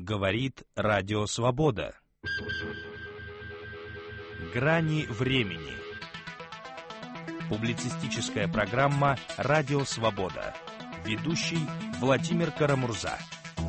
Говорит Радио Свобода. Грани времени. Публицистическая программа «Радио Свобода». Ведущий Владимир Карамурза.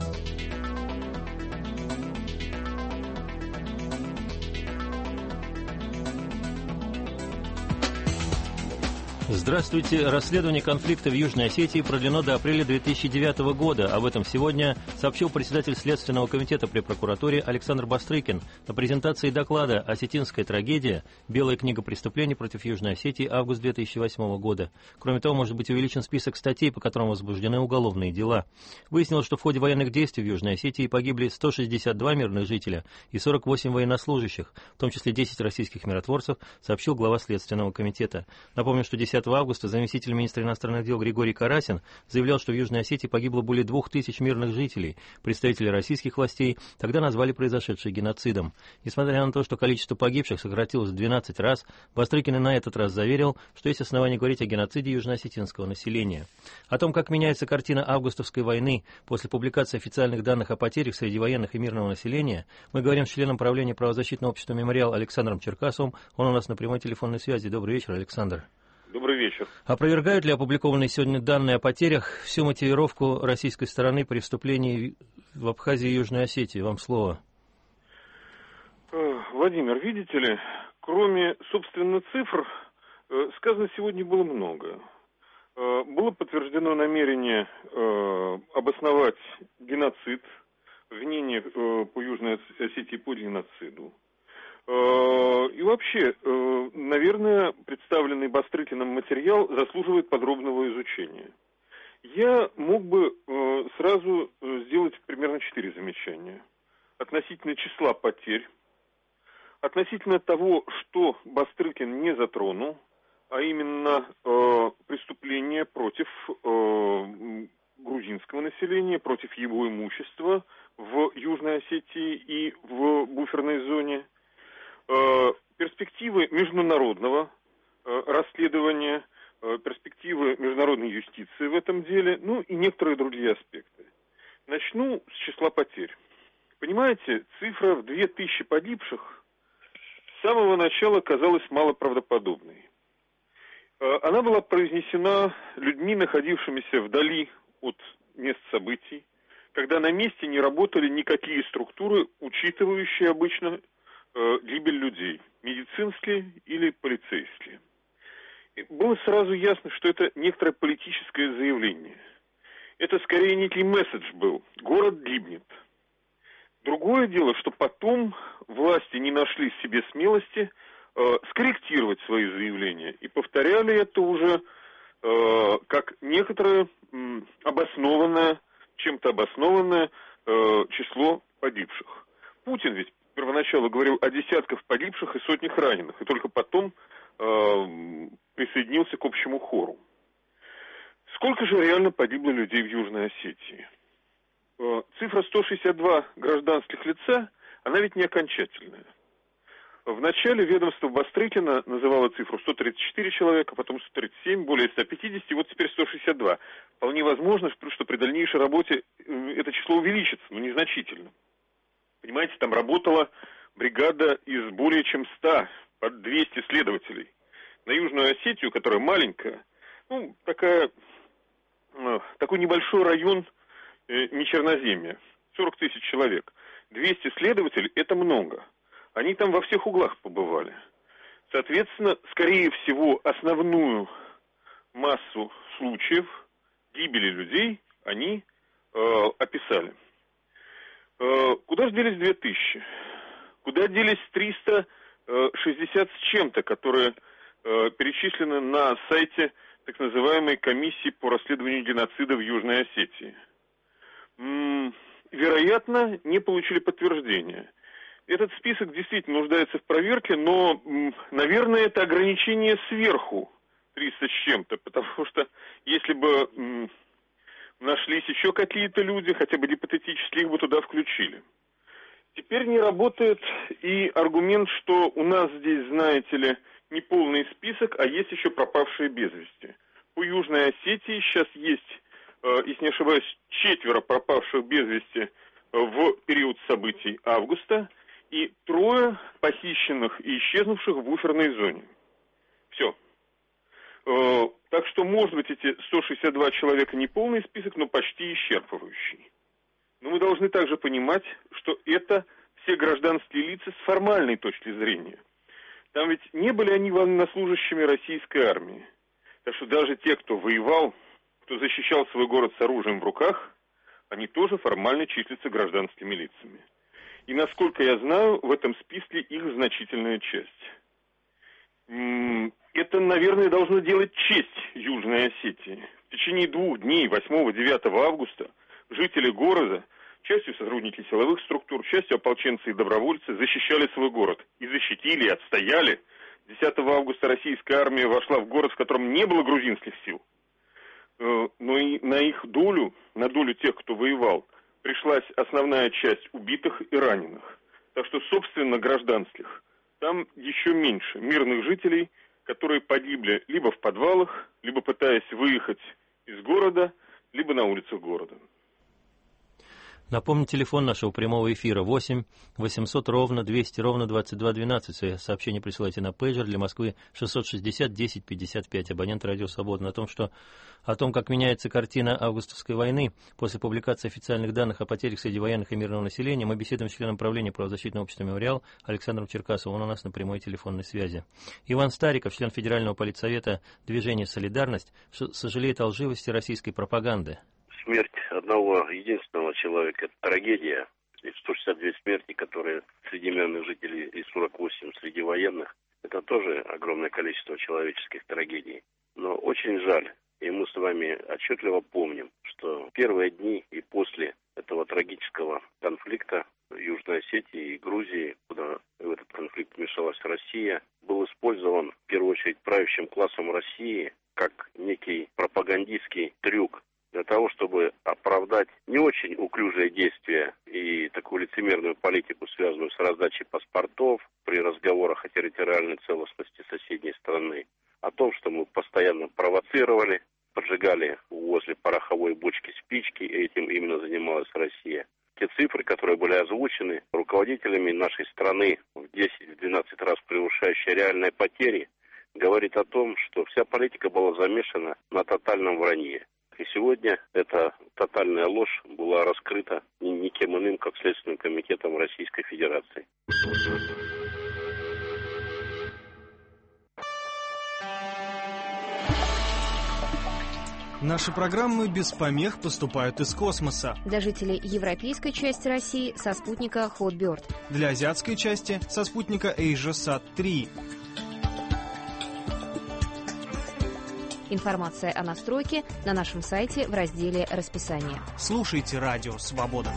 Здравствуйте. Расследование конфликта в Южной Осетии продлено до апреля 2009 года. Об этом сегодня сообщил председатель Следственного комитета при прокуратуре Александр Бастрыкин на презентации доклада «Осетинская трагедия. Белая книга преступлений против Южной Осетии. Август 2008 года». Кроме того, может быть увеличен список статей, по которым возбуждены уголовные дела. Выяснилось, что в ходе военных действий в Южной Осетии погибли 162 мирных жителя и 48 военнослужащих, в том числе 10 российских миротворцев, сообщил глава Следственного комитета. Напомню, что 10 августа заместитель министра иностранных дел Григорий Карасин заявлял, что в Южной Осетии погибло более 2000 мирных жителей. Представители российских властей тогда назвали произошедшее геноцидом. Несмотря на то, что количество погибших сократилось в 12 раз, Бастрыкин и на этот раз заверил, что есть основания говорить о геноциде южноосетинского населения. О том, как меняется картина августовской войны после публикации официальных данных о потерях среди военных и мирного населения, мы говорим с членом правления правозащитного общества «Мемориал» Александром Черкасовым. Он у нас на прямой телефонной связи. Добрый вечер, Александр. Добрый вечер. Опровергают ли опубликованные сегодня данные о потерях всю мотивировку российской стороны преступлений в Абхазии и Южной Осетии? Вам слово. Владимир, видите ли, кроме, собственно, цифр, сказано сегодня было много. Было подтверждено намерение обосновать геноцид, обвинение по Южной Осетии по геноциду. И вообще, наверное, представленный Бастрыкиным материал заслуживает подробного изучения. Я мог бы сразу сделать примерно 4 замечания. Относительно числа потерь, относительно того, что Бастрыкин не затронул, а именно преступления против грузинского населения, против его имущества в Южной Осетии и в буферной зоне, перспективы международного расследования, перспективы международной юстиции в этом деле, ну и некоторые другие аспекты. Начну с числа потерь. Понимаете, цифра в 2000 погибших с самого начала казалась малоправдоподобной. Она была произнесена людьми, находившимися вдали от мест событий, когда на месте не работали никакие структуры, учитывающие обычно гибель людей, медицинские или полицейские. И было сразу ясно, что это некоторое политическое заявление. Это скорее некий месседж был. Город гибнет. Другое дело, что потом власти не нашли в себе смелости скорректировать свои заявления и повторяли это уже как некоторое обоснованное, чем-то обоснованное число погибших. Путин ведь первоначалу говорил о десятках погибших и сотнях раненых, и только потом присоединился к общему хору. Сколько же реально погибло людей в Южной Осетии? Цифра 162 гражданских лица, она ведь не окончательная. В начале ведомство Бастрыкина называло цифру 134 человека, потом 137, более 150, и вот теперь 162. Вполне возможно, что при дальнейшей работе это число увеличится, но незначительно. Понимаете, там работала бригада из более чем 100, под 200 следователей. На Южную Осетию, которая маленькая, ну, такой небольшой район, не Черноземья, 40 тысяч человек. 200 следователей – это много. Они там во всех углах побывали. Соответственно, скорее всего, основную массу случаев гибели людей они описали. Куда же делись 2000? Куда делись 360 с чем-то, которые перечислены на сайте так называемой комиссии по расследованию геноцида в Южной Осетии? Вероятно, не получили подтверждения. Этот список действительно нуждается в проверке, но, наверное, это ограничение сверху 300 с чем-то, потому что если бы нашлись еще какие-то люди, хотя бы гипотетически, их бы туда включили. Теперь не работает и аргумент, что у нас здесь, знаете ли, не полный список, а есть еще пропавшие без вести. По Южной Осетии сейчас есть, если не ошибаюсь, 4 пропавших без вести в период событий августа и 3 похищенных и исчезнувших в буферной зоне. Все. Так что, может быть, эти 162 человека не полный список, но почти исчерпывающий. Но мы должны также понимать, что это все гражданские лица с формальной точки зрения. Там ведь не были они военнослужащими российской армии. Так что даже те, кто воевал, кто защищал свой город с оружием в руках, они тоже формально числятся гражданскими лицами. И, насколько я знаю, в этом списке их значительная часть. Это, наверное, должно делать честь Южной Осетии. В течение 2 дней, 8-9 августа, жители города, частью сотрудники силовых структур, частью ополченцы и добровольцы, защищали свой город. И защитили, и отстояли. 10 августа российская армия вошла в город, в котором не было грузинских сил. Но и на их долю, на долю тех, кто воевал, пришлась основная часть убитых и раненых. Так что, собственно, гражданских там еще меньше мирных жителей, которые погибли либо в подвалах, либо пытаясь выехать из города, либо на улицах города. Напомню, телефон нашего прямого эфира 8 800 ровно 200 ровно 2212. Свои сообщения присылайте на пейджер для Москвы 660 10 55. Абонент «Радио Свобода». О том, как меняется картина августовской войны после публикации официальных данных о потерях среди военных и мирного населения, мы беседуем с членом правления правозащитного общества «Мемориал» Александром Черкасовым. Он у нас на прямой телефонной связи. Иван Стариков, член Федерального политсовета движения «Солидарность», сожалеет о лживости российской пропаганды. Смерть одного единственного человека – это трагедия. И 162 смерти, которые среди мирных жителей, и 48 среди военных, это тоже огромное количество человеческих трагедий. Но очень жаль, и мы с вами отчетливо помним, что в первые дни и после этого трагического конфликта в Южной Осетии и Грузии, куда в этот конфликт вмешалась Россия, был использован в первую очередь правящим классом России как некий пропагандистский трюк, для того, чтобы оправдать не очень уклюжие действия и такую лицемерную политику, связанную с раздачей паспортов при разговорах о территориальной целостности соседней страны, о том, что мы постоянно провоцировали, поджигали возле пороховой бочки спички, и этим именно занималась Россия. Те цифры, которые были озвучены руководителями нашей страны в 10-12 раз превышающие реальные потери, говорит о том, что вся политика была замешана на тотальном вранье. И сегодня эта тотальная ложь была раскрыта никем иным, как Следственным комитетом Российской Федерации. Наши программы без помех поступают из космоса. Для жителей европейской части России со спутника Hotbird. Для азиатской части со спутника AsiaSat-3. Информация о настройке на нашем сайте в разделе «Расписание». Слушайте «Радио Свобода».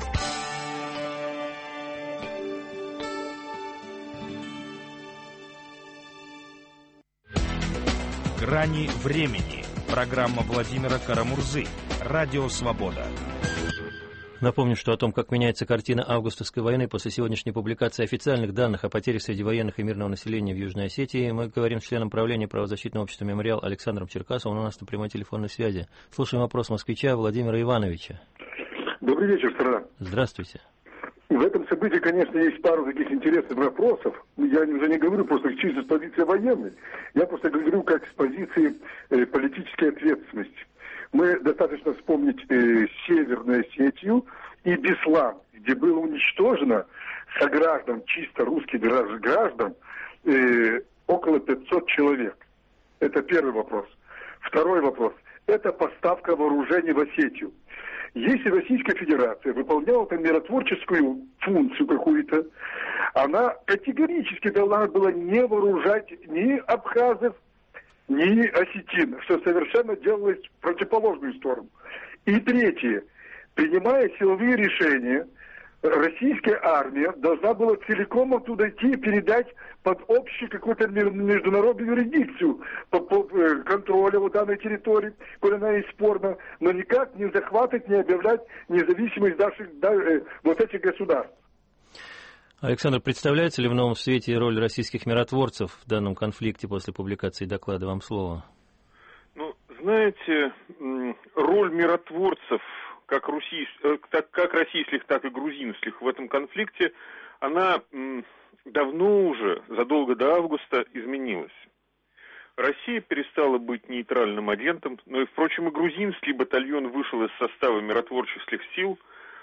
«Грани времени». Программа Владимира Карамурзы. «Радио Свобода». Напомню, что о том, как меняется картина августовской войны после сегодняшней публикации официальных данных о потерях среди военных и мирного населения в Южной Осетии, мы говорим с членом правления правозащитного общества «Мемориал» Александром Черкасовым. Он у нас на прямой телефонной связи. Слушаем вопрос москвича Владимира Ивановича. Добрый вечер, страна. Здравствуйте. В этом событии, конечно, есть пару таких интересных вопросов. Я уже не говорю просто чисто с позиции военной. Я просто говорю как с позиции политической ответственности. Мы достаточно вспомнить Северную Осетию и Беслан, где было уничтожено сограждан, чисто русских граждан, около 500 человек. Это первый вопрос. Второй вопрос. Это поставка вооружений в Осетию. Если Российская Федерация выполняла там миротворческую функцию какую-то, она категорически должна была не вооружать ни абхазов, ни осетин, что совершенно делалось в противоположную сторону. И третье. Принимая силовые решения, российская армия должна была целиком оттуда идти и передать под общую какую-то международную юрисдикцию по контролю вот данной территории, куда она и спорна, но никак не захватывать, не объявлять независимость вот этих государств. Александр, представляется ли в новом свете роль российских миротворцев в данном конфликте после публикации доклада? Вам слово. Ну, знаете, роль миротворцев, как российских, так и грузинских в этом конфликте, она давно уже, задолго до августа, изменилась. Россия перестала быть нейтральным агентом, но и, впрочем, и грузинский батальон вышел из состава миротворческих сил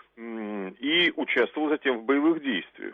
и участвовал затем в боевых действиях.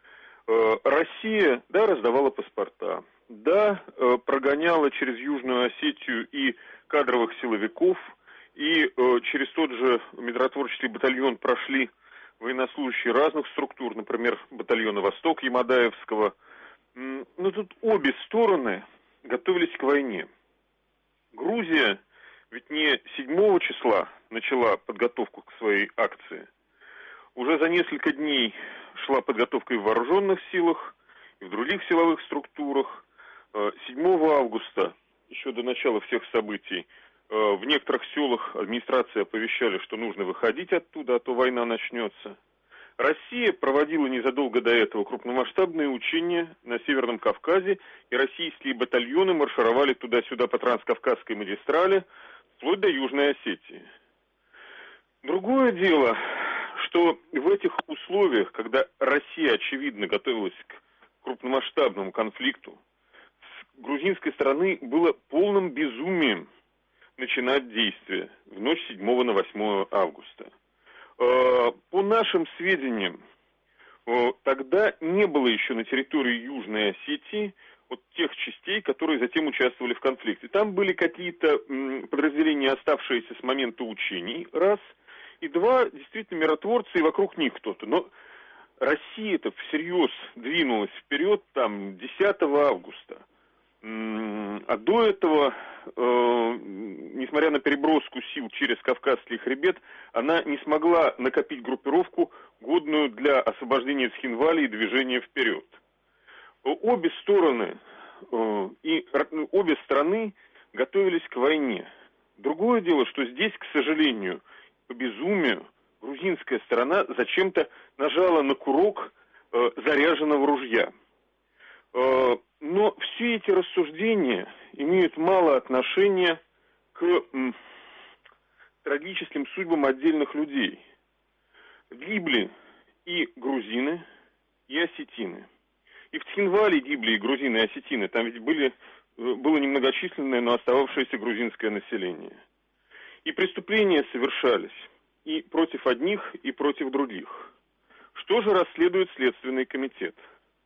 Россия, да, раздавала паспорта, да, прогоняла через Южную Осетию и кадровых силовиков, и через тот же миротворческий батальон прошли военнослужащие разных структур, например, батальона «Восток» Ямадаевского. Но тут обе стороны готовились к войне. Грузия ведь не 7 числа начала подготовку к своей акции. Уже за несколько дней шла подготовка и в вооруженных силах, и в других силовых структурах. 7 августа, еще до начала всех событий, в некоторых селах администрации оповещали, что нужно выходить оттуда, а то война начнется. Россия проводила незадолго до этого крупномасштабные учения на Северном Кавказе, и российские батальоны маршировали туда-сюда по Транскавказской магистрали, вплоть до Южной Осетии. Другое дело, что в этих условиях, когда Россия, очевидно, готовилась к крупномасштабному конфликту, с грузинской стороны было полным безумием начинать действия в ночь 7 на 8 августа. По нашим сведениям, тогда не было еще на территории Южной Осетии вот тех частей, которые затем участвовали в конфликте. Там были какие-то подразделения, оставшиеся с момента учений, раз, и два, действительно, миротворцы, и вокруг них кто-то. Но Россия-то всерьез двинулась вперед там 10 августа. А до этого, несмотря на переброску сил через Кавказский хребет, она не смогла накопить группировку, годную для освобождения Цхинвали и движения вперед. Обе стороны и обе страны готовились к войне. Другое дело, что здесь, к сожалению, по безумию, грузинская сторона зачем-то нажала на курок заряженного ружья. Но все эти рассуждения имеют мало отношения к трагическим судьбам отдельных людей. Гибли и грузины, и осетины. И в Цхинвале гибли и грузины, и осетины. Там ведь было немногочисленное, но остававшееся грузинское население. И преступления совершались и против одних, и против других. Что же расследует Следственный комитет?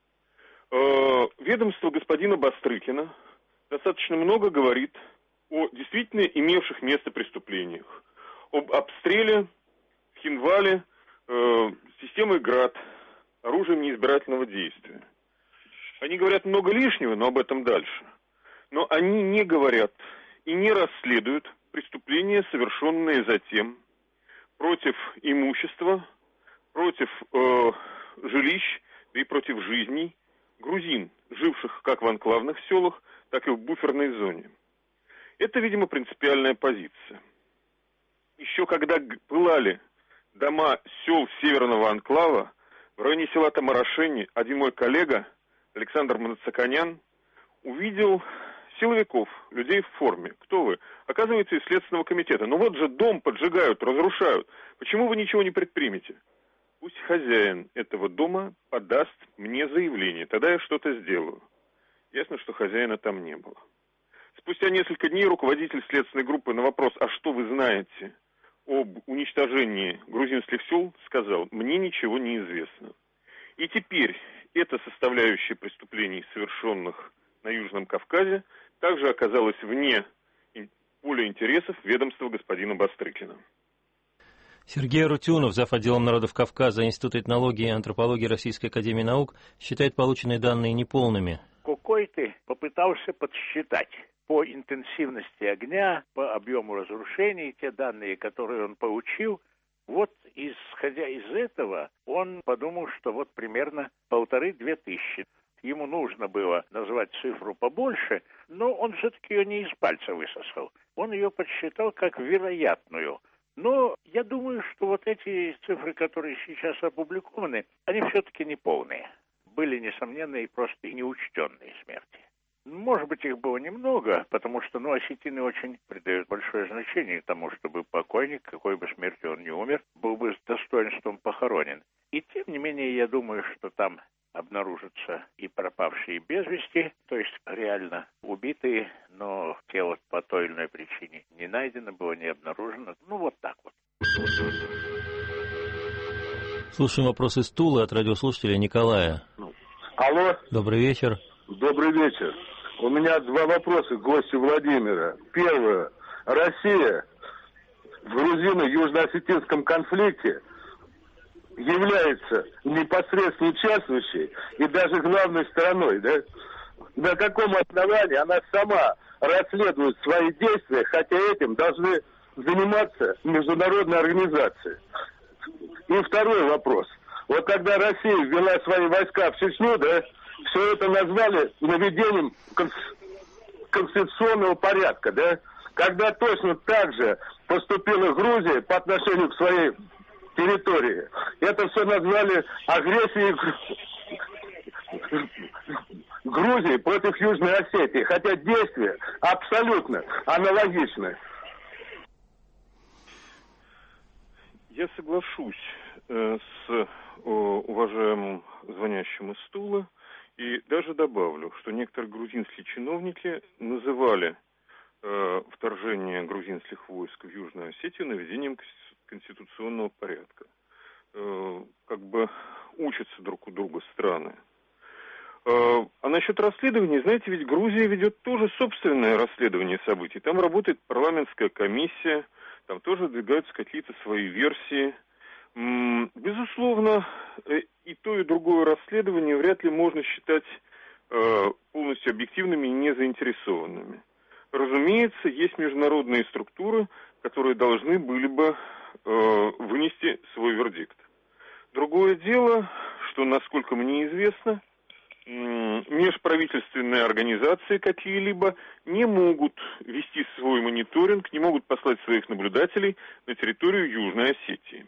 Ведомство господина Бастрыкина достаточно много говорит о действительно имевших место преступлениях. Об обстреле в Цхинвале системой ГРАД, оружием неизбирательного действия. Они говорят много лишнего, но об этом дальше. Но они не говорят и не расследуют преступления, совершенные затем против имущества, против жилищ, да и против жизней грузин, живших как в анклавных селах, так и в буферной зоне. Это, видимо, принципиальная позиция. Еще когда пылали дома сел северного анклава, в районе села Тамарашени, один мой коллега, Александр Манацаканян, увидел силовиков, людей в форме. Кто вы? Оказывается, из Следственного комитета. Но вот же дом поджигают, разрушают. Почему вы ничего не предпримете? Пусть хозяин этого дома подаст мне заявление, тогда я что-то сделаю. Ясно, что хозяина там не было. Спустя несколько дней руководитель следственной группы на вопрос, а что вы знаете об уничтожении грузинских сел, сказал, мне ничего не известно. И теперь эта составляющая преступлений, совершенных на Южном Кавказе, также оказалась вне поля интересов ведомства господина Бастрыкина. Сергей Арутюнов, зав. Отделом народов Кавказа Института этнологии и антропологии Российской академии наук, считает полученные данные неполными. Кокойты попытался подсчитать по интенсивности огня, по объему разрушений, те данные, которые он получил. Вот, исходя из этого, он подумал, что вот примерно 1500-2000. Ему нужно было назвать цифру побольше, но он все-таки ее не из пальца высосал. Он ее подсчитал как вероятную. Но я думаю, что вот эти цифры, которые сейчас опубликованы, они все-таки не полные. Были несомненные и просто неучтенные смерти. Может быть, их было немного, потому что, осетины очень придают большое значение тому, чтобы покойник, какой бы смертью он ни умер, был бы с достоинством похоронен. И тем не менее, я думаю, что там обнаружатся и пропавшие без вести, то есть реально убитые, но тело по той или иной причине не найдено было, не обнаружено. Вот так вот. Слушаем вопрос из Тулы от радиослушателя Николая. Алло. Добрый вечер. Добрый вечер. У меня два вопроса к гостю Владимира. Первое. Россия в грузино-южно-осетинском конфликте является непосредственно участвующей и даже главной стороной, да? На каком основании она сама расследует свои действия, хотя этим должны заниматься международные организации? И второй вопрос. Вот когда Россия ввела свои войска в Чечню, да, все это назвали наведением конституционного порядка, да? Когда точно так же поступила Грузия по отношению к своей территории. Это все назвали агрессией Грузии против Южной Осетии, хотя действия абсолютно аналогичны. Я соглашусь с уважаемым звонящим из Тулы и даже добавлю, что некоторые грузинские чиновники называли вторжение грузинских войск в Южную Осетию наведением конституционного порядка. Как бы учатся друг у друга страны. А насчет расследования, знаете, ведь Грузия ведет тоже собственное расследование событий. Там работает парламентская комиссия, там тоже двигаются какие-то свои версии. Безусловно, и то, и другое расследование вряд ли можно считать полностью объективными и незаинтересованными. Разумеется, есть международные структуры, которые должны были бы вынести свой вердикт. Другое дело, что, насколько мне известно, межправительственные организации какие-либо не могут вести свой мониторинг, не могут послать своих наблюдателей на территорию Южной Осетии.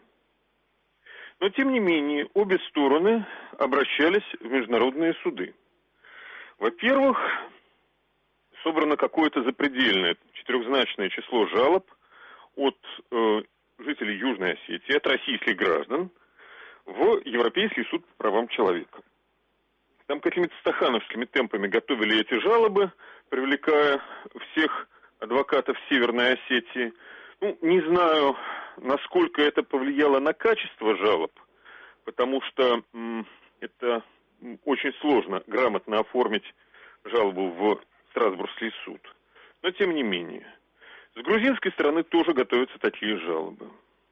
Но, тем не менее, обе стороны обращались в международные суды. Во-первых, собрано какое-то запредельное, четырехзначное число жалоб от жителей Южной Осетии, от российских граждан, в Европейский суд по правам человека. Там какими-то стахановскими темпами готовили эти жалобы, привлекая всех адвокатов Северной Осетии. Не знаю, насколько это повлияло на качество жалоб, потому что это очень сложно грамотно оформить жалобу в Страсбургский суд. Но тем не менее. С грузинской стороны тоже готовятся такие жалобы.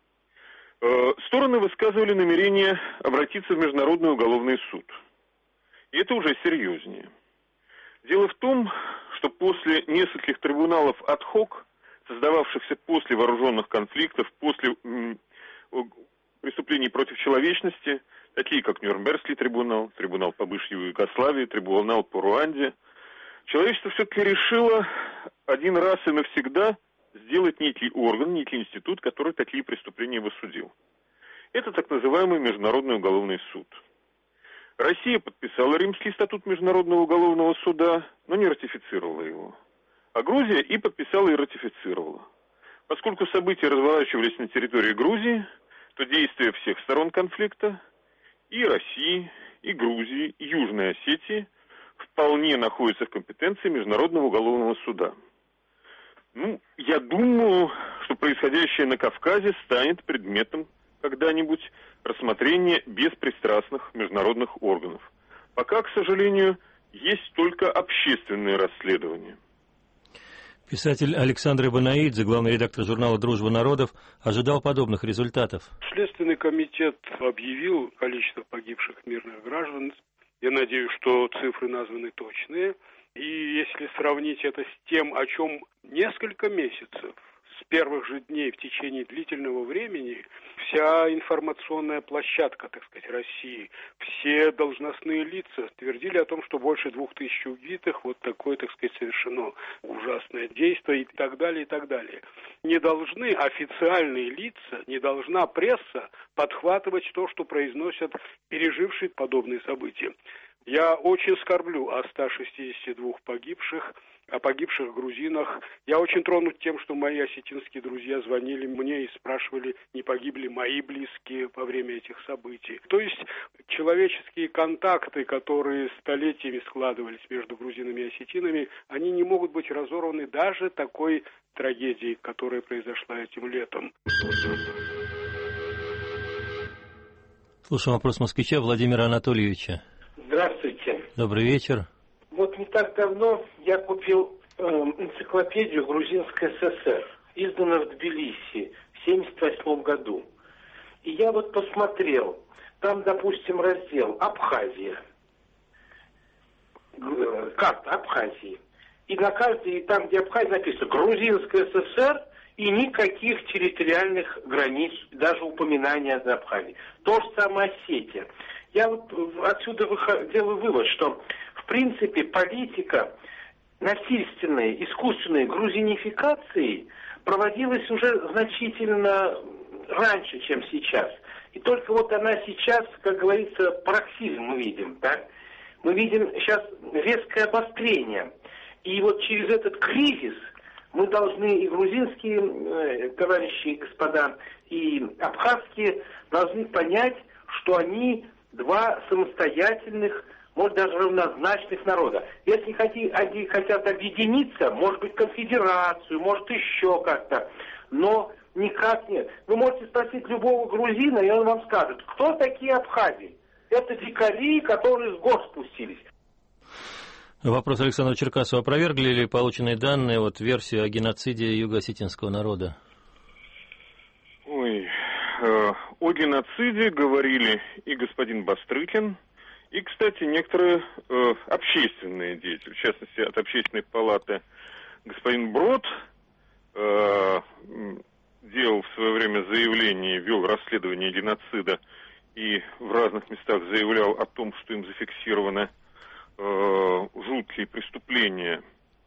Стороны высказывали намерение обратиться в Международный уголовный суд. И это уже серьезнее. Дело в том, что после нескольких трибуналов ад-хок, создававшихся после вооруженных конфликтов, после преступлений против человечности, такие как Нюрнбергский трибунал, трибунал по бывшей Югославии, трибунал по Руанде, человечество все-таки решило один раз и навсегда сделать некий орган, некий институт, который такие преступления бы судил. Это так называемый Международный уголовный суд. Россия подписала Римский статут Международного уголовного суда, но не ратифицировала его. А Грузия и подписала, и ратифицировала. Поскольку события разворачивались на территории Грузии, то действия всех сторон конфликта, и России, и Грузии, и Южной Осетии, вполне находятся в компетенции Международного уголовного суда. Я думаю, что происходящее на Кавказе станет предметом когда-нибудь рассмотрения беспристрастных международных органов. Пока, к сожалению, есть только общественные расследования. Писатель Александр Ибанаидзе, главный редактор журнала «Дружба народов», ожидал подобных результатов. Следственный комитет объявил количество погибших мирных граждан. Я надеюсь, что цифры названы точные. И если сравнить это с тем, о чем несколько месяцев, с первых же дней в течение длительного времени, вся информационная площадка, так сказать, России, все должностные лица твердили о том, что больше 2000 убитых, вот такое, так сказать, совершено ужасное действие и так далее, и так далее. Не должны официальные лица, не должна пресса подхватывать то, что произносят пережившие подобные события. Я очень скорблю о 162 погибших, о погибших грузинах. Я очень тронут тем, что мои осетинские друзья звонили мне и спрашивали, не погибли мои близкие во время этих событий. То есть человеческие контакты, которые столетиями складывались между грузинами и осетинами, они не могут быть разорваны даже такой трагедией, которая произошла этим летом. Слушаем вопрос москвича Владимира Анатольевича. Здравствуйте. Добрый вечер. Вот не так давно я купил энциклопедию Грузинской ССР, изданную в Тбилиси в 1978 году. И я вот посмотрел, там, допустим, раздел «Абхазия», карта Абхазии. И на карте, там, где Абхазия, написано «Грузинская ССР», и никаких территориальных границ, даже упоминания о Абхазии. То же самое Осетия. Я вот отсюда делаю вывод, что в принципе политика насильственной, искусственной грузинификации проводилась уже значительно раньше, чем сейчас. И только вот она сейчас, как говорится, пароксизм мы видим, да? Мы видим сейчас резкое обострение. И вот через этот кризис мы должны, и грузинские товарищи, господа, и абхазские, должны понять, что они два самостоятельных, может даже равнозначных народа. Если они хотят объединиться, может быть, конфедерацию, может еще как-то, но никак нет. Вы можете спросить любого грузина, и он вам скажет, кто такие абхазии? Это дикари, которые с гор спустились. Вопрос Александру Черкасову. Опровергли ли полученные данные, версию о геноциде юго-осетинского народа? О геноциде говорили и господин Бастрыкин, и, кстати, некоторые общественные деятели, в частности, от общественной палаты господин Брод делал в свое время заявление, вел расследование геноцида и в разных местах заявлял о том, что им зафиксированы жуткие преступления.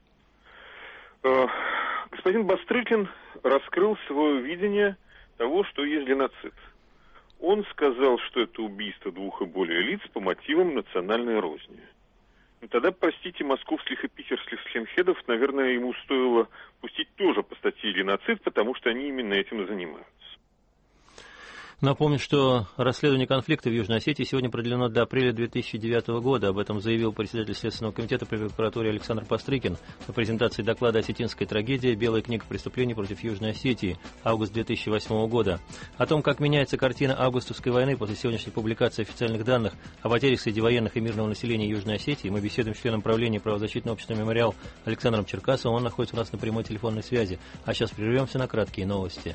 Господин Бастрыкин раскрыл свое видение того, что есть геноцид. Он сказал, что это убийство двух и более лиц по мотивам национальной розни. Ну, тогда, простите, московских и питерских скинхедов, наверное, ему стоило пустить тоже по статье геноцид, потому что они именно этим и занимаются. Напомню, что расследование конфликта в Южной Осетии сегодня продлено до апреля 2009 года. Об этом заявил председатель Следственного комитета при прокуратуре Александр Бастрыкин на презентации доклада «Осетинская трагедия. Белая книга преступлений против Южной Осетии. Август 2008 года». О том, как меняется картина августовской войны после сегодняшней публикации официальных данных о потерях среди военных и мирного населения Южной Осетии, мы беседуем с членом правления правозащитного общества «Мемориал» Александром Черкасовым. Он находится у нас на прямой телефонной связи. А сейчас прервемся на краткие новости.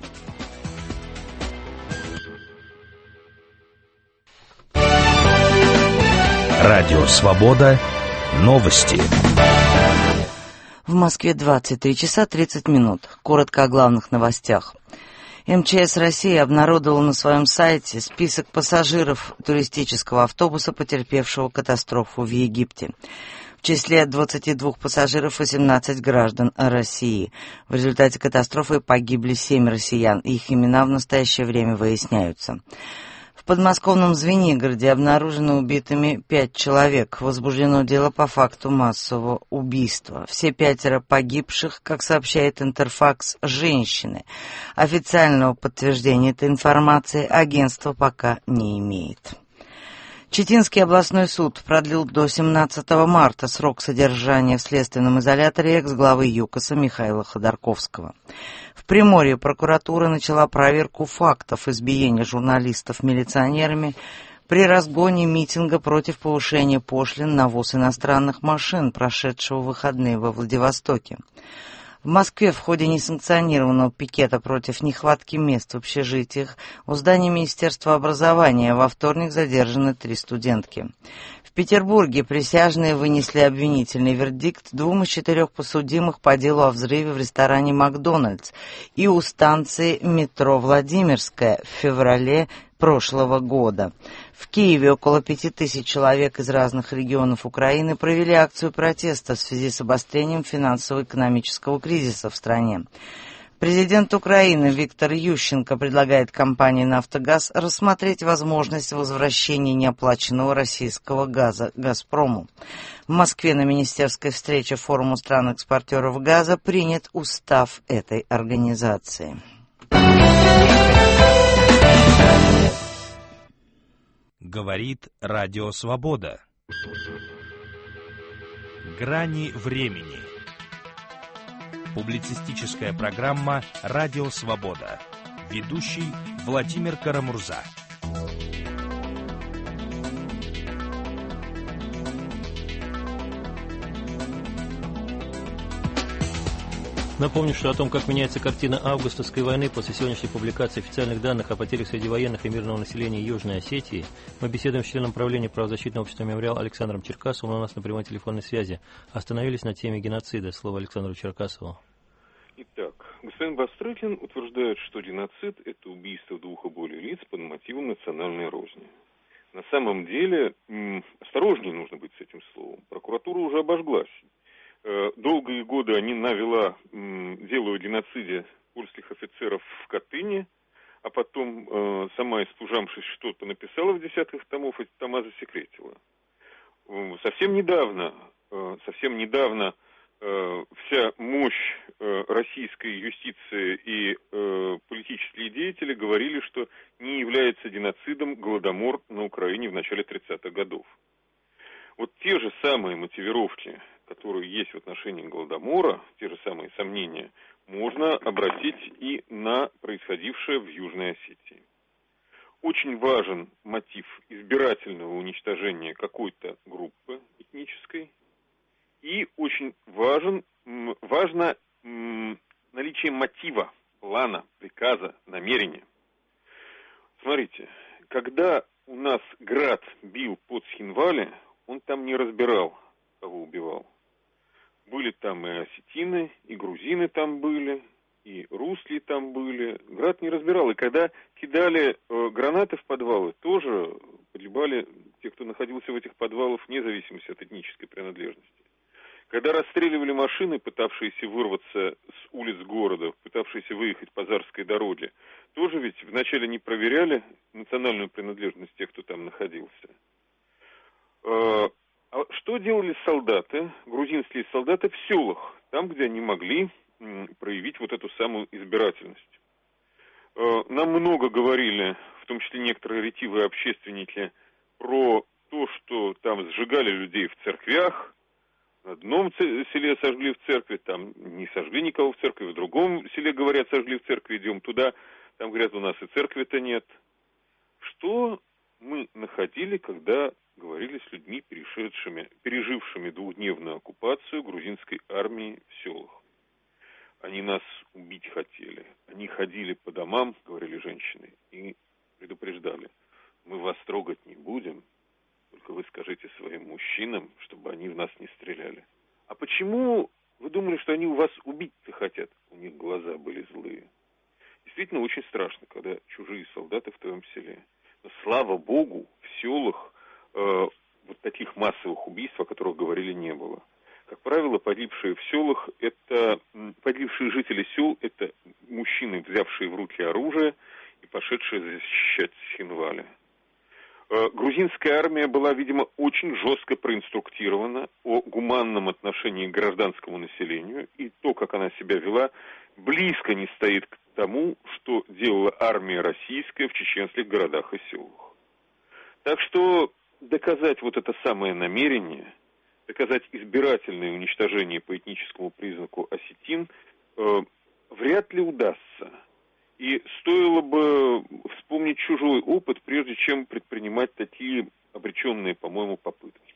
Радио «Свобода». Новости. В Москве 23 часа 30 минут. Коротко о главных новостях. МЧС России обнародовал на своем сайте список пассажиров туристического автобуса, потерпевшего катастрофу в Египте. В числе 22 пассажиров 18 граждан России. В результате катастрофы погибли 7 россиян. Их имена в настоящее время выясняются. В подмосковном Звенигороде обнаружены убитыми 5 человек. Возбуждено дело по факту массового убийства. Все 5 погибших, как сообщает Интерфакс, женщины. Официального подтверждения этой информации агентство пока не имеет. Читинский областной суд продлил до 17 марта срок содержания в следственном изоляторе экс-главы ЮКОСа Михаила Ходорковского. В Приморье прокуратура начала проверку фактов избиения журналистов милиционерами при разгоне митинга против повышения пошлин на ввоз иностранных машин, прошедшего выходные во Владивостоке. В Москве в ходе несанкционированного пикета против нехватки мест в общежитиях у здания Министерства образования во вторник задержаны 3 студентки. В Петербурге присяжные вынесли обвинительный вердикт 2 из 4 подсудимых по делу о взрыве в ресторане «Макдональдс» и у станции метро «Владимирская» в феврале прошлого года. В Киеве около 5000 человек из разных регионов Украины провели акцию протеста в связи с обострением финансово-экономического кризиса в стране. Президент Украины Виктор Ющенко предлагает компании «Нафтогаз» рассмотреть возможность возвращения неоплаченного российского газа «Газпрому». В Москве на министерской встрече форума стран-экспортеров газа принят устав этой организации. Говорит Радио Свобода. Грани времени. Публицистическая программа «Радио Свобода». Ведущий Владимир Карамурза. Напомню, что о том, как меняется картина августовской войны после сегодняшней публикации официальных данных о потерях среди военных и мирного населения Южной Осетии, мы беседуем с членом правления правозащитного общества «Мемориал» Александром Черкасовым. У нас на прямой телефонной связи. Остановились на теме геноцида. Слово Александру Черкасову. Итак, господин Бастрыкин утверждает, что геноцид – это убийство двух и более лиц под мотивом национальной розни. На самом деле, осторожнее нужно быть с этим словом. Прокуратура уже обожглась. Долгие годы они навела дело о геноциде польских офицеров в Катыни, а потом, сама испужавшись, что-то написала в десятках томов, эти тома засекретила. Совсем недавно вся мощь российской юстиции и политические деятели говорили, что не является геноцидом Голодомор на Украине в начале 30-х годов. Вот те же самые мотивировки, которые есть в отношении Голодомора, те же самые сомнения, можно обратить и на происходившее в Южной Осетии. Очень важен мотив избирательного уничтожения какой-то группы этнической, и очень важно наличие мотива, плана, приказа, намерения. Смотрите, когда у нас град бил под Схинвали, он там не разбирал, кого убивал. Были там и осетины, и грузины там были, и русские там были. Град не разбирал. И когда кидали гранаты в подвалы, тоже погибали те, кто находился в этих подвалах, вне зависимости от этнической принадлежности. Когда расстреливали машины, пытавшиеся вырваться с улиц города, пытавшиеся выехать по Зарской дороге, тоже ведь вначале не проверяли национальную принадлежность тех, кто там находился. А что делали солдаты, грузинские солдаты в селах, там, где они могли проявить вот эту самую избирательность? Нам много говорили, в том числе некоторые ретивые общественники, про то, что там сжигали людей в церквях. В одном селе сожгли в церкви, там не сожгли никого в церкви, в другом селе, говорят, сожгли в церкви, идем туда, там, говорят, у нас и церкви-то нет. Что мы находили, когда говорили с людьми, пережившими двухдневную оккупацию грузинской армии в селах? Они нас убить хотели. Они ходили по домам, говорили женщины, и предупреждали: мы вас трогать не будем, только вы скажите своим мужчинам, чтобы они в нас не стреляли. А почему вы думали, что они у вас убить-то хотят? У них глаза были злые. Действительно очень страшно, когда чужие солдаты в твоем селе. Но, слава богу, в селах вот таких массовых убийств, о которых говорили, не было. Как правило, погибшие в селах, погибшие жители сел, это мужчины, взявшие в руки оружие и пошедшие защищать Схинвали. Грузинская армия была, видимо, очень жестко проинструктирована о гуманном отношении к гражданскому населению, и то, как она себя вела, близко не стоит к тому, что делала армия российская в чеченских городах и селах. Так что доказать вот это самое намерение, доказать избирательное уничтожение по этническому признаку осетин вряд ли удастся. И стоило бы вспомнить чужой опыт, прежде чем предпринимать такие обреченные, по-моему, попытки.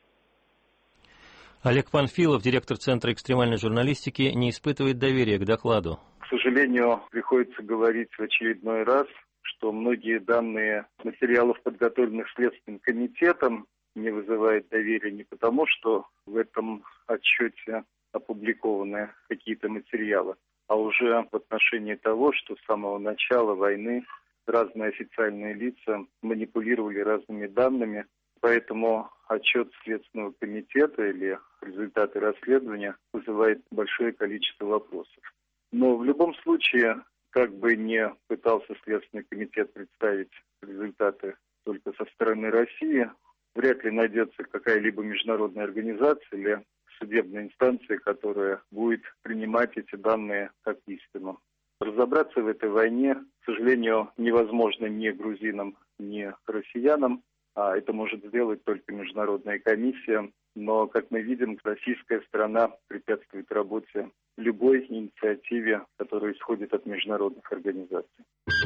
Олег Панфилов, директор Центра экстремальной журналистики, не испытывает доверия к докладу. К сожалению, приходится говорить в очередной раз, что многие данные материалов, подготовленных Следственным комитетом, не вызывают доверия не потому, что в этом отчете опубликованы какие-то материалы, а уже в отношении того, что с самого начала войны разные официальные лица манипулировали разными данными. Поэтому отчет Следственного комитета или результаты расследования вызывает большое количество вопросов. Но в любом случае, как бы не пытался Следственный комитет представить результаты только со стороны России, вряд ли найдется какая-либо международная организация или судебная инстанция, которая будет принимать эти данные как истину. Разобраться в этой войне, к сожалению, невозможно ни грузинам, ни россиянам, а это может сделать только международная комиссия. Но, как мы видим, российская сторона препятствует работе любой инициативе, которая исходит от международных организаций.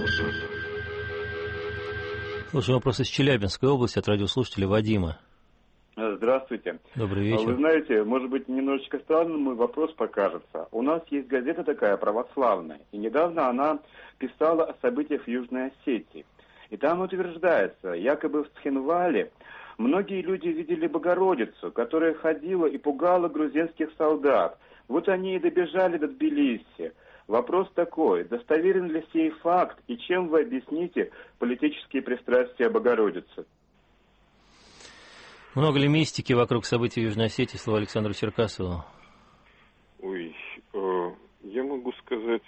Слушай, вопрос из Челябинской области от радиослушателя Вадима. Здравствуйте. Добрый вечер. Вы знаете, может быть, немножечко странным мой вопрос покажется. У нас есть газета такая православная, и недавно она писала о событиях в Южной Осетии. И там утверждается, якобы в Цхинвале многие люди видели Богородицу, которая ходила и пугала грузинских солдат. Вот они и добежали до Тбилиси. Вопрос такой, достоверен ли сей факт, и чем вы объясните политические пристрастия Богородицы? Много ли мистики вокруг событий в Южной Осетии? Слово Александру Черкасову. Ой, я могу сказать...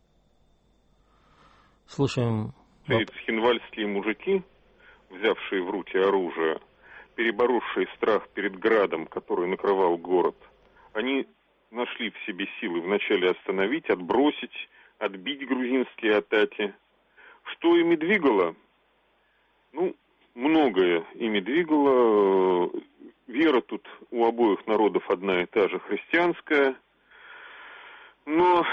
Слушаем. Цхинвальские мужики, взявшие в руки оружие, переборовшие страх перед градом, который накрывал город, они нашли в себе силы вначале остановить, отбросить, отбить грузинские атаки. Что ими двигало? Ну, многое ими двигало. Вера тут у обоих народов одна и та же, христианская. Но,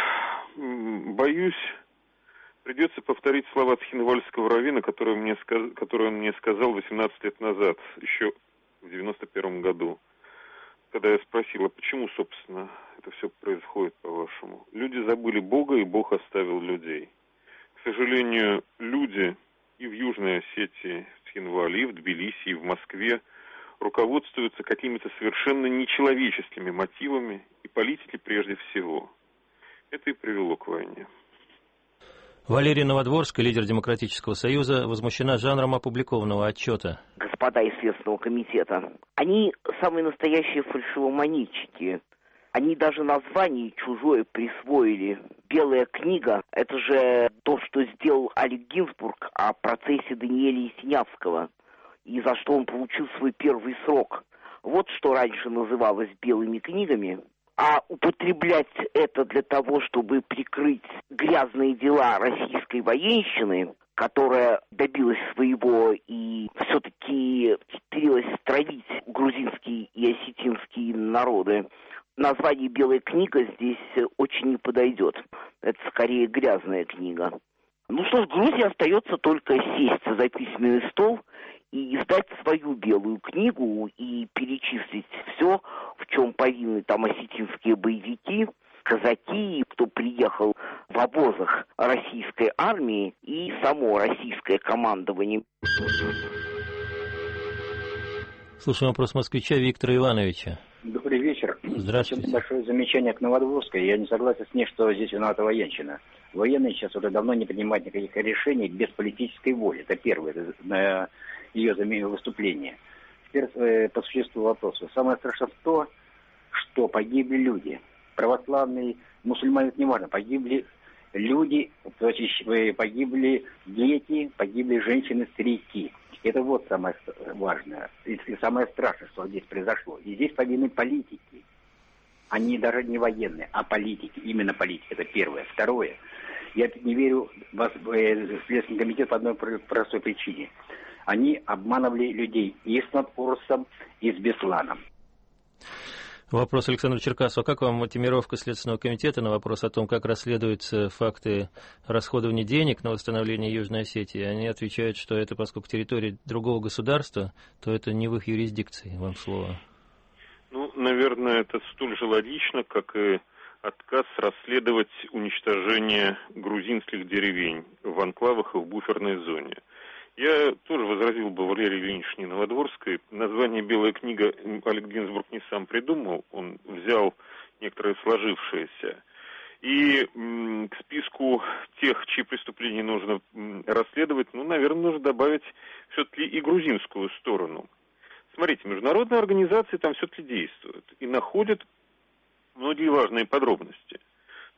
боюсь, придется повторить слова цхинвальского раввина, которые он мне сказал 18 лет назад, еще в 91 году. Когда я спросил, а почему, собственно, это все происходит, по-вашему? Люди забыли Бога, и Бог оставил людей. К сожалению, люди и в Южной Осетии, в Цхинвале, и в Тбилиси, и в Москве руководствуются какими-то совершенно нечеловеческими мотивами, и политики прежде всего. Это и привело к войне. Валерия Новодворская, лидер Демократического союза, возмущена жанром опубликованного отчета. Господа из Следственного комитета, они самые настоящие фальшивомонетчики. Они даже название чужое присвоили. «Белая книга» — это же то, что сделал Алек Гинзбург о процессе Даниэля Ясинявского, и за что он получил свой первый срок. Вот что раньше называлось «белыми книгами». А употреблять это для того, чтобы прикрыть грязные дела российской военщины, которая добилась своего и все-таки стремилась стравить грузинские и осетинские народы, название «Белая книга» здесь очень не подойдет. Это скорее грязная книга. Ну что ж, Грузии остается только сесть за письменный стол и издать свою белую книгу и перечислить все, в чем повинны там осетинские боевики, казаки, кто приехал в обозах российской армии и само российское командование. Слушаем вопрос москвича Виктора Ивановича. Добрый вечер. Здравствуйте. Большое замечание к Новодворской. Я не согласен с ней, что здесь виновата военщина. Военные сейчас уже давно не принимают никаких решений без политической воли. Это первое, это ее выступление. Теперь по существу вопроса. Самое страшное то, что погибли люди. Православные, мусульмане, это не важно. Погибли люди, погибли дети, погибли женщины, старики. Это вот самое важное и самое страшное, что здесь произошло. И здесь повинны политики. Они даже не военные, а политики. Именно политики. Это первое. Второе. Я не верю в Следственный комитет по одной простой причине. Они обманывали людей и с Надкурсом, и с Бесланом. Вопрос Александру Черкасову. Как вам мотивировка Следственного комитета на вопрос о том, как расследуются факты расходования денег на восстановление Южной Осетии? Они отвечают, что это, поскольку территория другого государства, то это не в их юрисдикции. Вам слово. Ну, наверное, это столь же логично, как и отказ расследовать уничтожение грузинских деревень в анклавах и в буферной зоне. Я тоже возразил бы Валерии Ильиничне Новодворской. Название «Белая книга» Алек Гинзбург не сам придумал, он взял некоторое сложившееся. И к списку тех, чьи преступления нужно расследовать, наверное, нужно добавить все-таки и грузинскую сторону. Смотрите, международные организации там все-таки действуют и находят многие важные подробности.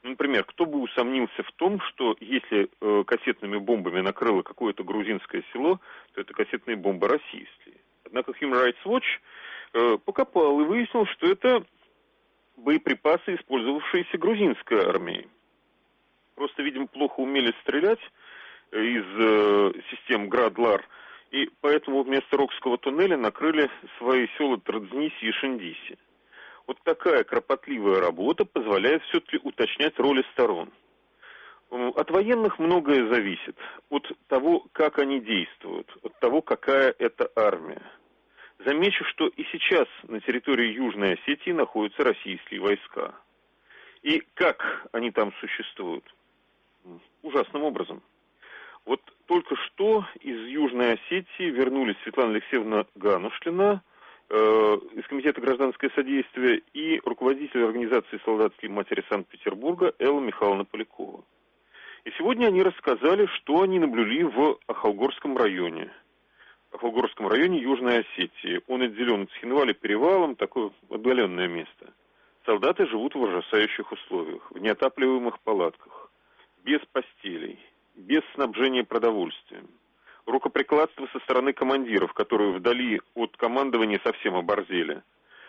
Например, кто бы усомнился в том, что если кассетными бомбами накрыло какое-то грузинское село, то это кассетные бомбы российские. Однако Human Rights Watch покопал и выяснил, что это боеприпасы, использовавшиеся грузинской армией. Просто, видимо, плохо умели стрелять из систем Град-Лар, и поэтому вместо Рокского туннеля накрыли свои села Традзниси и Шиндиси. Вот такая кропотливая работа позволяет все-таки уточнять роли сторон. От военных многое зависит. От того, как они действуют, от того, какая это армия. Замечу, что и сейчас на территории Южной Осетии находятся российские войска. И как они там существуют? Ужасным образом. Вот только что из Южной Осетии вернулись Светлана Алексеевна Ганушлина из Комитета гражданское содействие и руководитель организации «Солдатские матери» Санкт-Петербурга Элла Михайловна Полякова. И сегодня они рассказали, что они наблюли в Ахалгорском районе. Ахалгорском районе Южной Осетии. Он отделен от Цхинвали перевалом, такое отдаленное место. Солдаты живут в ужасающих условиях, в неотапливаемых палатках, без постелей, без снабжения продовольствием. Рукоприкладство со стороны командиров, которые вдали от командования совсем оборзели,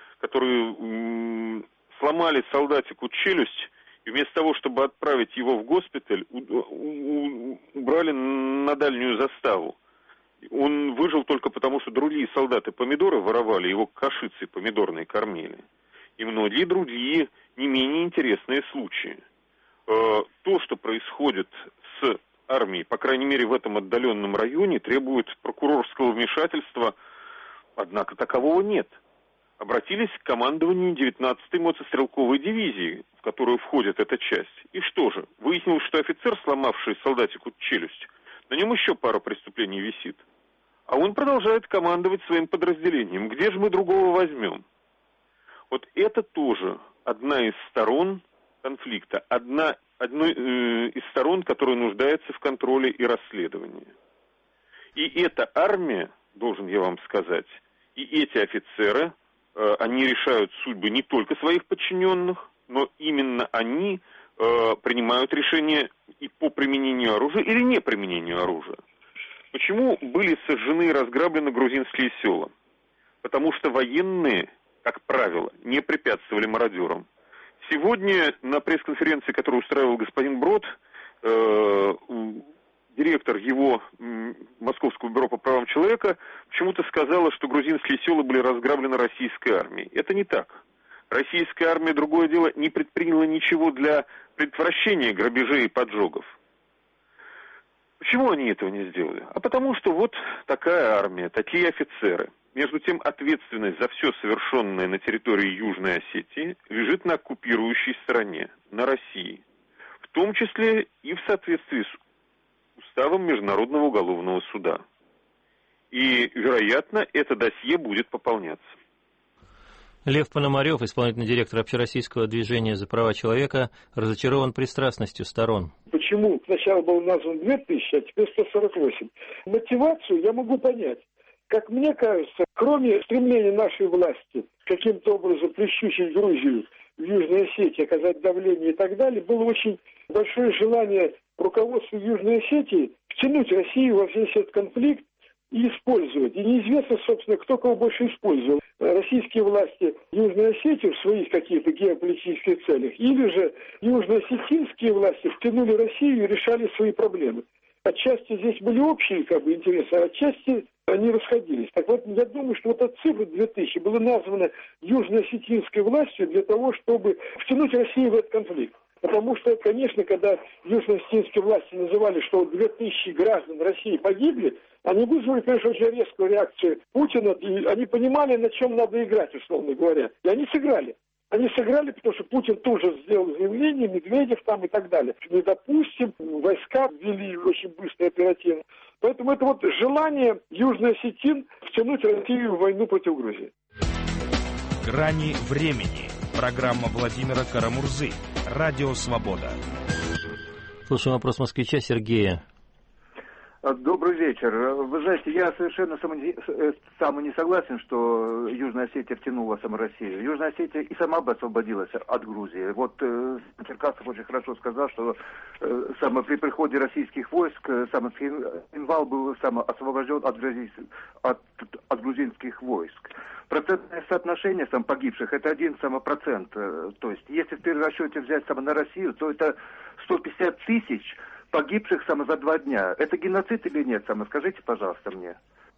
которые сломали солдатику челюсть, и вместо того, чтобы отправить его в госпиталь, убрали на дальнюю заставу. Он выжил только потому, что другие солдаты помидоры воровали, его кашицей помидорной кормили. И многие другие не менее интересные случаи. То, что происходит с армией, по крайней мере в этом отдаленном районе, требует прокурорского вмешательства, однако такового нет. Обратились к командованию 19-й мотострелковой дивизии, в которую входит эта часть. И что же? Выяснилось, что офицер, сломавший солдатику челюсть, на нем еще пара преступлений висит. А он продолжает командовать своим подразделением. Где же мы другого возьмем? Вот это тоже одна из сторон конфликта, одной из сторон, которая нуждается в контроле и расследовании. И эта армия, должен я вам сказать, и эти офицеры, они решают судьбы не только своих подчиненных, но именно они принимают решения и по применению оружия или не применению оружия. Почему были сожжены и разграблены грузинские села? Потому что военные, как правило, не препятствовали мародерам. Сегодня на пресс-конференции, которую устраивал господин Брод, директор его Московского бюро по правам человека почему-то сказала, что грузинские села были разграблены российской армией. Это не так. Российская армия, другое дело, не предприняла ничего для предотвращения грабежей и поджогов. Почему они этого не сделали? А потому что вот такая армия, такие офицеры. Между тем, ответственность за все совершенное на территории Южной Осетии лежит на оккупирующей стороне, на России. В том числе и в соответствии с уставом Международного уголовного суда. И, вероятно, это досье будет пополняться. Лев Пономарев, исполнительный директор Общероссийского движения за права человека, разочарован пристрастностью сторон. Почему сначала был назван 2000, а теперь 148? Мотивацию я могу понять. Как мне кажется, кроме стремления нашей власти каким-то образом прищучить Грузию в Южной Осетии, оказать давление и так далее, было очень большое желание руководства Южной Осетии втянуть Россию во весь этот конфликт и использовать. И неизвестно, собственно, кто кого больше использовал. Российские власти Южной Осетии в своих каких-то геополитических целях, или же южно-осетинские власти втянули Россию и решали свои проблемы. Отчасти здесь были общие интересы, а отчасти они расходились. Так вот, я думаю, что вот эта цифра 2000 была названа южно-осетинской властью для того, чтобы втянуть Россию в этот конфликт. Потому что, конечно, когда южно-осетинские власти называли, что 2000 граждан России погибли, они вызвали, конечно, очень резкую реакцию Путина, и они понимали, на чем надо играть, условно говоря. И они сыграли. Они сыграли, потому что Путин тоже сделал заявление, Медведев там и так далее. Не допустим, войска ввели очень быстро и оперативно. Поэтому это вот желание южно-осетин втянуть Россию в войну против Грузии. «Грани времени». Программа Владимира Карамурзы. Радио «Свобода». Слушаем вопрос москвича Сергея. Добрый вечер. Вы знаете, я совершенно сам не согласен, что Южная Осетия втянула сама Россию. Южная Осетия и сама бы освободилась от Грузии. Вот Черкасов очень хорошо сказал, что при приходе российских войск сам Цхинвал был освобожден от грузинских войск. Процентное соотношение погибших это 1%. То есть, если в перерасчете взять на Россию, то это 150 тысяч погибших за 2 дня. Это геноцид или нет? Скажите, пожалуйста, мне.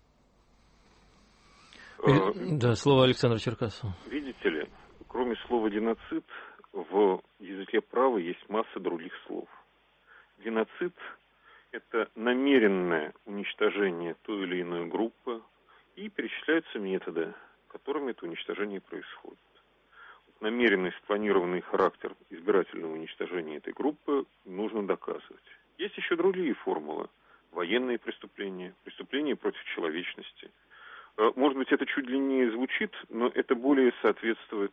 Да, слово Александру Черкасову. Видите ли, кроме слова «геноцид», в языке права есть масса других слов. Геноцид – это намеренное уничтожение той или иной группы, и перечисляются методы, которыми это уничтожение происходит. Намеренный, спланированный характер избирательного уничтожения этой группы нужно доказывать. Есть еще другие формулы. Военные преступления, преступления против человечности. Может быть, это чуть длиннее звучит, но это более соответствует,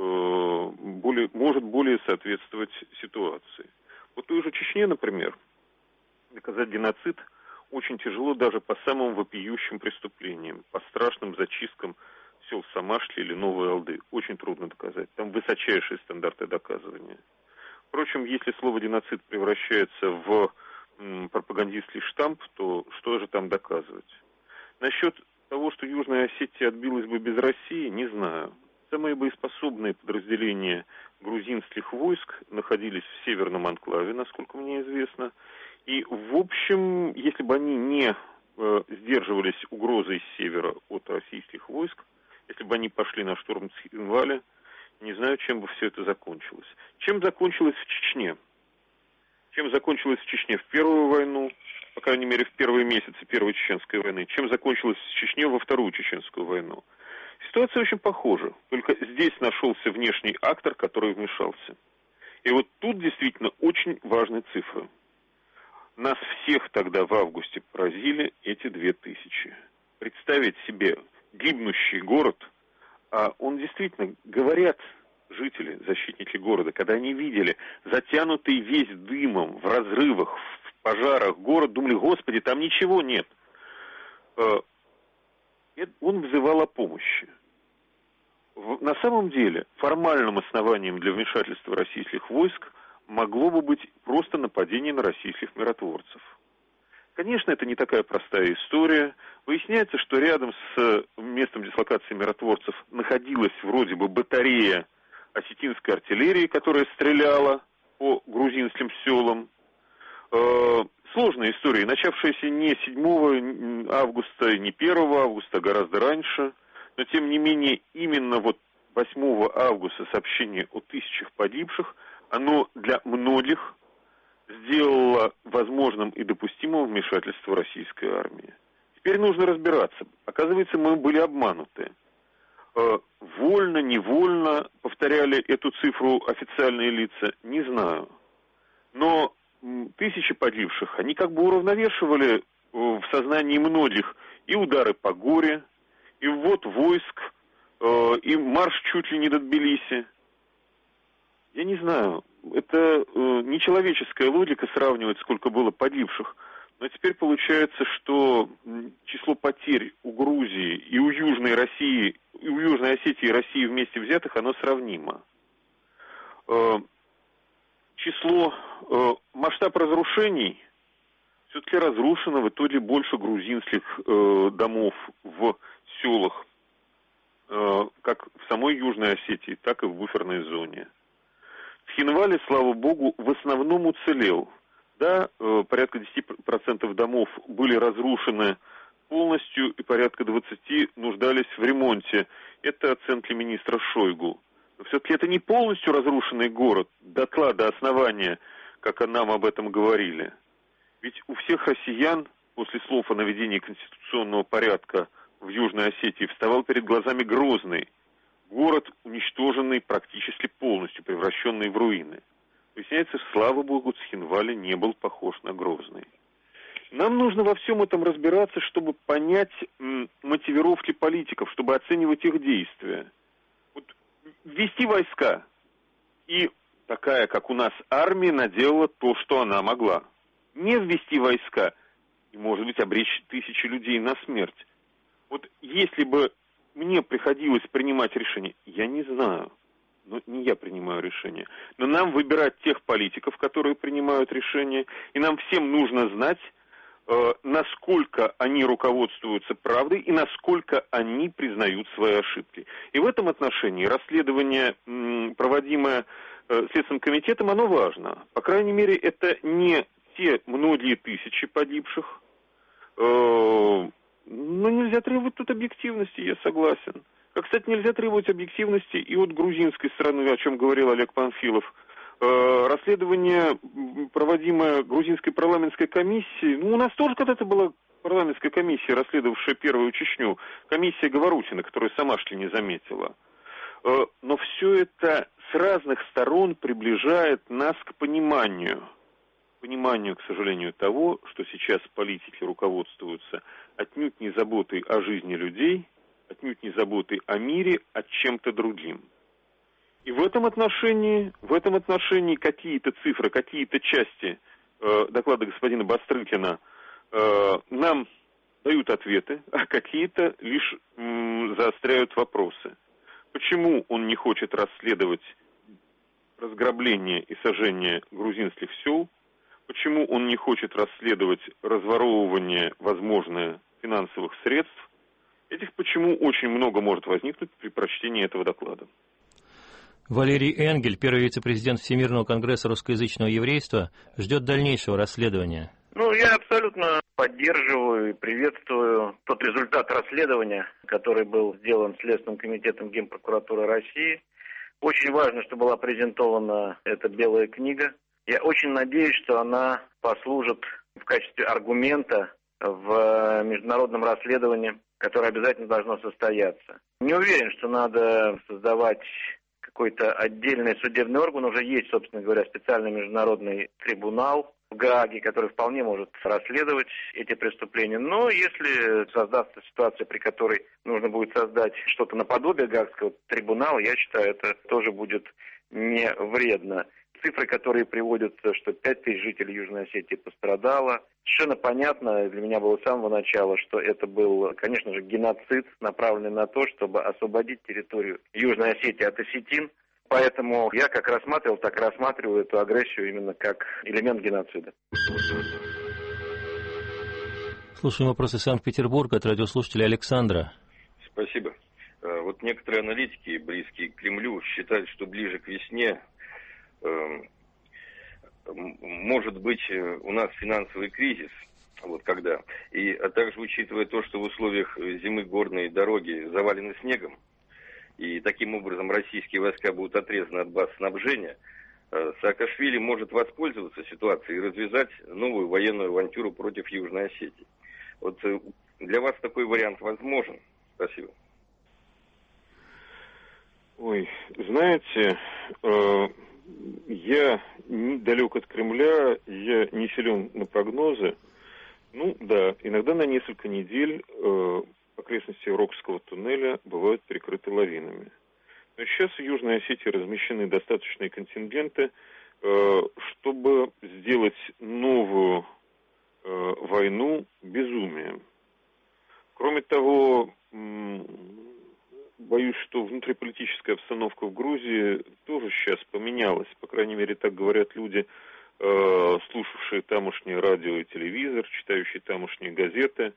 может более соответствовать ситуации. Вот той же Чечне, например, доказать геноцид очень тяжело даже по самым вопиющим преступлениям, по страшным зачисткам сел Самашли или Новой Алды. Очень трудно доказать. Там высочайшие стандарты доказывания. Впрочем, если слово «геноцид» превращается в пропагандистский штамп, то что же там доказывать? Насчет того, что Южная Осетия отбилась бы без России, не знаю. Самые боеспособные подразделения грузинских войск находились в северном анклаве, насколько мне известно. И, в общем, если бы они не сдерживались угрозой с севера от российских войск, если бы они пошли на штурм Цхинваля, не знаю, чем бы все это закончилось. Чем закончилось в Чечне? Чем закончилось в Чечне в Первую войну, по крайней мере, в первые месяцы Первой Чеченской войны? Чем закончилось в Чечне во Вторую Чеченскую войну? Ситуация очень похожа, только здесь нашелся внешний актор, который вмешался. И вот тут действительно очень важны цифры. Нас всех тогда в августе поразили эти 2000. Представить себе гибнущий город, а он действительно, говорят жители, защитники города, когда они видели затянутый весь дымом, в разрывах, в пожарах город, думали, господи, там ничего нет. Он взывал о помощи. На самом деле, формальным основанием для вмешательства российских войск могло бы быть просто нападение на российских миротворцев. Конечно, это не такая простая история. Выясняется, что рядом с местом дислокации миротворцев находилась вроде бы батарея осетинской артиллерии, которая стреляла по грузинским селам. Сложная история, начавшаяся не 7 августа, не 1 августа, а гораздо раньше. Но, тем не менее, именно 8 августа сообщение о 1000 погибших, оно для многих сделало возможным и допустимым вмешательство российской армии. Теперь нужно разбираться. Оказывается, мы были обмануты. Вольно, невольно повторяли эту цифру официальные лица, не знаю. Но 1000 погибших, они как бы уравновешивали в сознании многих и удары по горе, и ввод войск, и марш чуть ли не до Тбилиси. Я не знаю, это нечеловеческая логика сравнивать, сколько было погибших. Но теперь получается, что число потерь у Грузии и у Южной России, и у Южной Осетии и России вместе взятых, оно сравнимо. Масштаб разрушений все-таки разрушено в итоге больше грузинских домов в селах, как в самой Южной Осетии, так и в буферной зоне. Цхинвале, слава богу, в основном уцелел. Да, порядка 10% домов были разрушены полностью, и порядка 20% нуждались в ремонте. Это оценки министра Шойгу. Но все-таки это не полностью разрушенный город, дотла, до основания, как нам об этом говорили. Ведь у всех россиян после слов о наведении конституционного порядка в Южной Осетии вставал перед глазами Грозный. Город, уничтоженный практически полностью, превращенный в руины. Выясняется, слава богу, Цхинвале не был похож на Грозный. Нам нужно во всем этом разбираться, чтобы понять мотивировки политиков, чтобы оценивать их действия. Вот ввести войска. И такая, как у нас, армия наделала то, что она могла. Не ввести войска. и, может быть, обречь тысячи людей на смерть. Вот если бы мне приходилось принимать решение, я не знаю, но не я принимаю решение, но нам выбирать тех политиков, которые принимают решения, и нам всем нужно знать, насколько они руководствуются правдой и насколько они признают свои ошибки. И в этом отношении расследование, проводимое Следственным комитетом, оно важно. По крайней мере, это не те многие тысячи погибших, но нельзя требовать тут объективности, я согласен. Как, кстати, нельзя требовать объективности и от грузинской стороны, о чем говорил Олег Панфилов. Расследование, проводимое грузинской парламентской комиссией, у нас тоже когда-то была парламентская комиссия, расследовавшая Первую Чечню, комиссия Говорухина, которая сама что ли не заметила. Но все это с разных сторон приближает нас к пониманию, к сожалению, того, что сейчас политики руководствуются отнюдь не заботой о жизни людей, отнюдь не заботой о мире, а чем-то другим. И в этом отношении какие-то цифры, какие-то части доклада господина Бастрыкина нам дают ответы, а какие-то лишь заостряют вопросы. Почему он не хочет расследовать разграбление и сожжение грузинских сел? Почему он не хочет расследовать разворовывание, возможное, финансовых средств? Этих почему очень много может возникнуть при прочтении этого доклада. Валерий Энгель, первый вице-президент Всемирного конгресса русскоязычного еврейства, ждет дальнейшего расследования. Я абсолютно поддерживаю и приветствую тот результат расследования, который был сделан Следственным комитетом Генпрокуратуры России. Очень важно, что была презентована эта белая книга. Я очень надеюсь, что она послужит в качестве аргумента в международном расследовании, которое обязательно должно состояться. Не уверен, что надо создавать какой-то отдельный судебный орган. Уже есть, собственно говоря, специальный международный трибунал в Гааге, который вполне может расследовать эти преступления. Но если создастся ситуация, при которой нужно будет создать что-то наподобие Гаагского трибунала, я считаю, это тоже будет не вредно. Цифры, которые приводятся, что 5000 жителей Южной Осетии пострадало. Совершенно понятно, для меня было с самого начала, что это был, конечно же, геноцид, направленный на то, чтобы освободить территорию Южной Осетии от осетин. Поэтому я как рассматривал, так и рассматриваю эту агрессию именно как элемент геноцида. Слушаем вопросы Санкт-Петербурга от радиослушателя Александра. Спасибо. Вот некоторые аналитики, близкие к Кремлю, считают, что ближе к весне может быть у нас финансовый кризис, когда, а также учитывая то, что в условиях зимы горные дороги завалены снегом, и таким образом российские войска будут отрезаны от баз снабжения, Саакашвили может воспользоваться ситуацией и развязать новую военную авантюру против Южной Осетии. Для вас такой вариант возможен? Спасибо. Знаете, я далек от Кремля, я не силен на прогнозы. Иногда на несколько недель окрестности Рокского туннеля бывают перекрыты лавинами. Но сейчас в Южной Осетии размещены достаточные контингенты, чтобы сделать новую войну безумием. Кроме того, боюсь, что внутриполитическая обстановка в Грузии тоже сейчас поменялась. По крайней мере, так говорят люди, слушавшие тамошнее радио и телевизор, читающие тамошние газеты.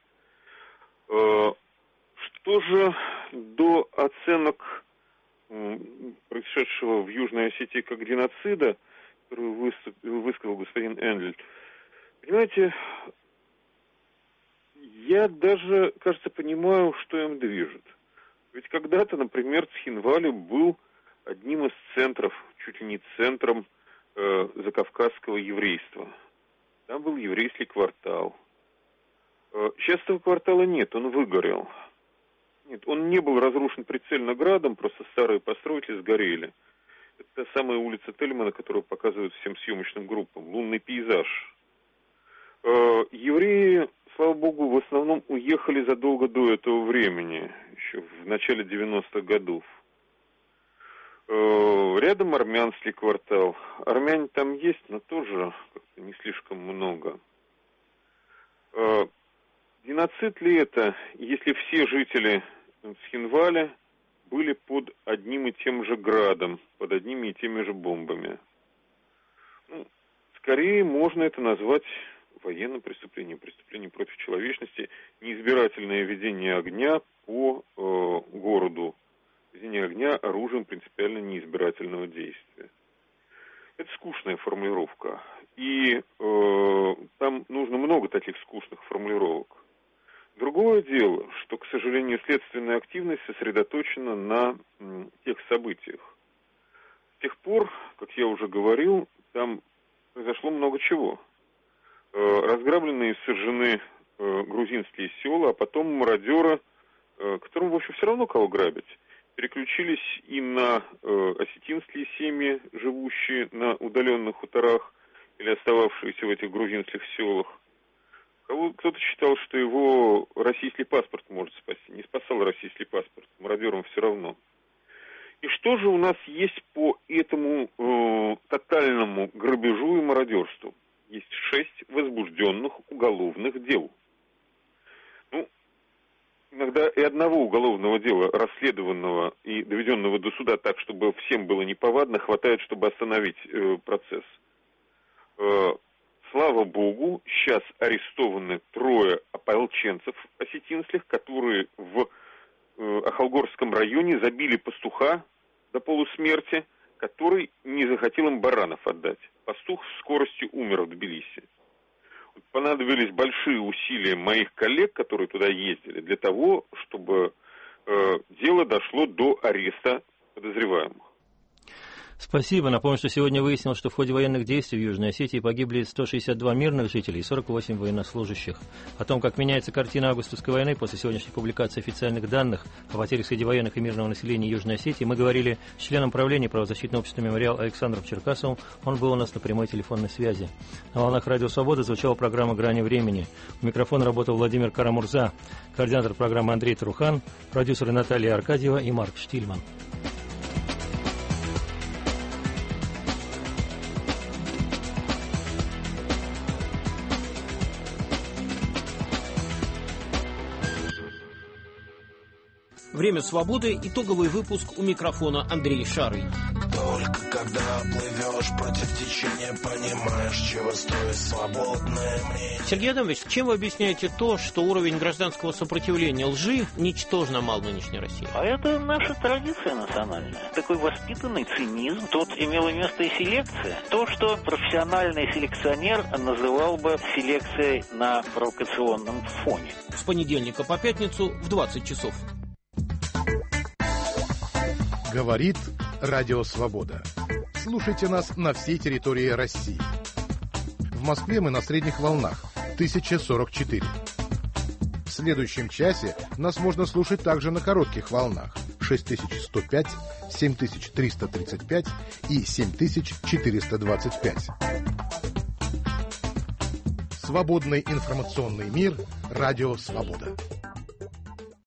Что же до оценок происшедшего в Южной Осетии как геноцида, которую высказал господин Энгель, понимаете, я даже, кажется, понимаю, что им движет. Ведь когда-то, например, Цхинвали был одним из центров, чуть ли не центром закавказского еврейства. Там был еврейский квартал. Сейчас этого квартала нет, он выгорел. Нет, он не был разрушен прицельно градом, просто старые постройки сгорели. Это та самая улица Тельмана, которую показывают всем съемочным группам. Лунный пейзаж. Евреи, слава богу, в основном уехали задолго до этого времени, еще в начале 90-х годов. Рядом армянский квартал. Армяне там есть, но тоже как-то не слишком много. Геноцид ли это, если все жители Цхинваля были под одним и тем же градом, под одними и теми же бомбами? Скорее можно это назвать военным преступлением, преступлением против человечности, неизбирательное ведение огня по городу, ведение огня оружием принципиально неизбирательного действия. Это скучная формулировка, и там нужно много таких скучных формулировок. Другое дело, что, к сожалению, следственная активность сосредоточена на тех событиях. С тех пор, как я уже говорил, там произошло много чего. Разграблены и сожжены грузинские села, а потом мародеры, которым, в общем, все равно кого грабить, переключились и на осетинские семьи, живущие на удаленных хуторах или остававшиеся в этих грузинских селах. Кто-то считал, что его российский паспорт может спасти. Не спасал российский паспорт, мародерам все равно. И что же у нас есть по этому тотальному грабежу и мародерству? Есть 6 возбужденных уголовных дел. Иногда и одного уголовного дела, расследованного и доведенного до суда так, чтобы всем было неповадно, хватает, чтобы остановить процесс. Слава богу, сейчас арестованы 3 ополченцев осетинских, которые в Ахалгорском районе забили пастуха до полусмерти, который не захотел им баранов отдать. Пастух с скоростью умер в Тбилиси. Понадобились большие усилия моих коллег, которые туда ездили, для того, чтобы дело дошло до ареста подозреваемых. Спасибо. Напомню, что сегодня выяснилось, что в ходе военных действий в Южной Осетии погибли 162 мирных жителей и 48 военнослужащих. О том, как меняется картина августовской войны после сегодняшней публикации официальных данных о потерях среди военных и мирного населения Южной Осетии, мы говорили с членом правления правозащитного общества «Мемориал» Александром Черкасовым. Он был у нас на прямой телефонной связи. На волнах «Радио Свобода» звучала программа «Грани времени». У микрофона работал Владимир Карамурза, координатор программы Андрей Тарухан, продюсеры Наталья Аркадьева и Марк Штильман. Время свободы. Итоговый выпуск, у микрофона Андрей Шарый. Только когда плывешь против течения, понимаешь, чего стоит свободное мнение. Сергей Адамович, чем вы объясняете то, что уровень гражданского сопротивления лжи ничтожно мал в нынешней России? А это наша традиция национальная. Такой воспитанный цинизм. Тут имела место и селекция. То, что профессиональный селекционер называл бы селекцией на провокационном фоне. С понедельника по пятницу в 20 часов. Говорит Радио Свобода. Слушайте нас на всей территории России. В Москве мы на средних волнах 1044. В следующем часе нас можно слушать также на коротких волнах 6105, 7335 и 7425. Свободный информационный мир. Радио Свобода.